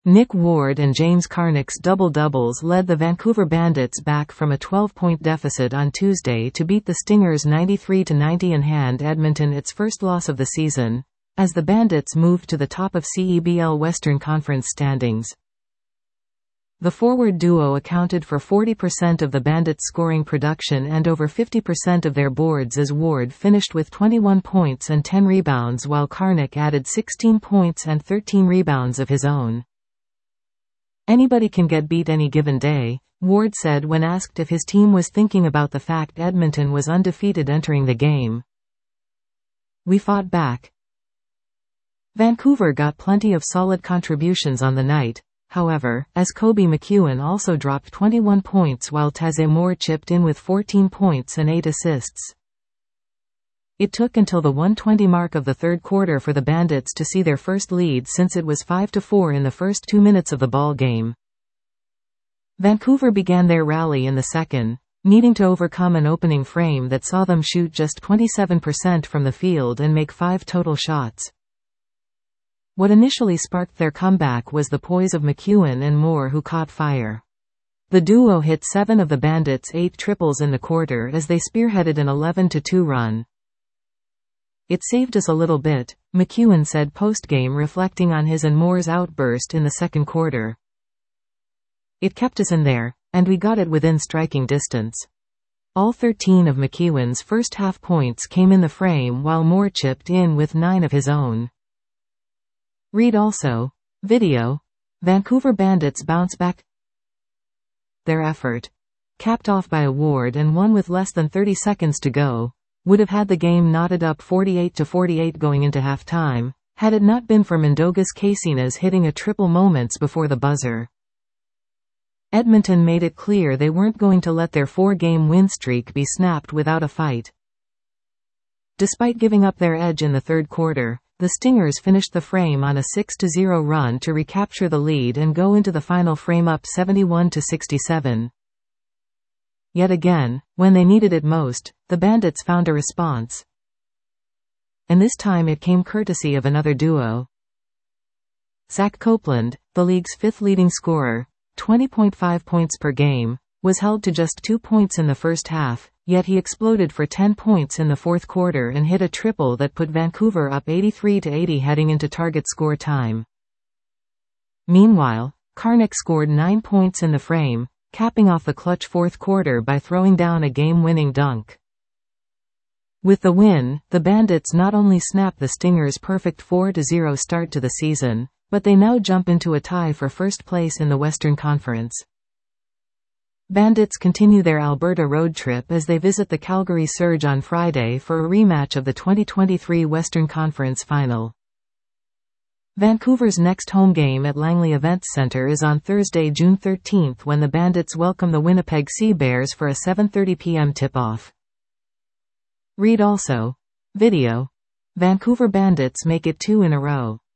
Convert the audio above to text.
Nick Ward and James Carnick's double-doubles led the Vancouver Bandits back from a 12-point deficit on Tuesday to beat the Stingers 93-90 and hand Edmonton its first loss of the season, as the Bandits moved to the top of CEBL Western Conference standings. The forward duo accounted for 40% of the Bandits' scoring production and over 50% of their boards, as Ward finished with 21 points and 10 rebounds while Carnick added 16 points and 13 rebounds of his own. "Anybody can get beat any given day," Ward said when asked if his team was thinking about the fact Edmonton was undefeated entering the game. "We fought back." Vancouver got plenty of solid contributions on the night, however, as Kobe McEwen also dropped 21 points while Taze Moore chipped in with 14 points and 8 assists. It took until the 1:20 mark of the third quarter for the Bandits to see their first lead since it was 5-4 in the first 2 minutes of the ball game. Vancouver began their rally in the second, needing to overcome an opening frame that saw them shoot just 27% from the field and make 5 total shots. What initially sparked their comeback was the poise of McEwen and Moore, who caught fire. The duo hit 7 of the Bandits' 8 triples in the quarter as they spearheaded an 11-2 run. "It saved us a little bit," McEwen said post-game, reflecting on his and Moore's outburst in the second quarter. "It kept us in there, and we got it within striking distance." All 13 of McEwen's first half points came in the frame while Moore chipped in with 9 of his own. Read also. Video. Vancouver Bandits bounce back. Their effort, capped off by a Ward and won with less than 30 seconds to go, would have had the game knotted up 48-48 going into halftime, had it not been for Mendogas Cacinas hitting a triple moments before the buzzer. Edmonton made it clear they weren't going to let their 4-game win streak be snapped without a fight. Despite giving up their edge in the third quarter, the Stingers finished the frame on a 6-0 run to recapture the lead and go into the final frame up 71-67. Yet again, when they needed it most, the Bandits found a response. And this time it came courtesy of another duo. Zach Copeland, the league's 5th leading scorer, 20.5 points per game, was held to just 2 points in the first half, yet he exploded for 10 points in the fourth quarter and hit a triple that put Vancouver up 83-80 heading into target score time. Meanwhile, Carnick scored 9 points in the frame, capping off the clutch fourth quarter by throwing down a game-winning dunk. With the win, the Bandits not only snapped the Stingers' perfect 4-0 start to the season, but they now jump into a tie for first place in the Western Conference. Bandits continue their Alberta road trip as they visit the Calgary Surge on Friday for a rematch of the 2023 Western Conference Final. Vancouver's next home game at Langley Events Centre is on Thursday, June 13, when the Bandits welcome the Winnipeg Sea Bears for a 7:30 p.m. tip-off. Read also. Video. Vancouver Bandits make it 2 in a row.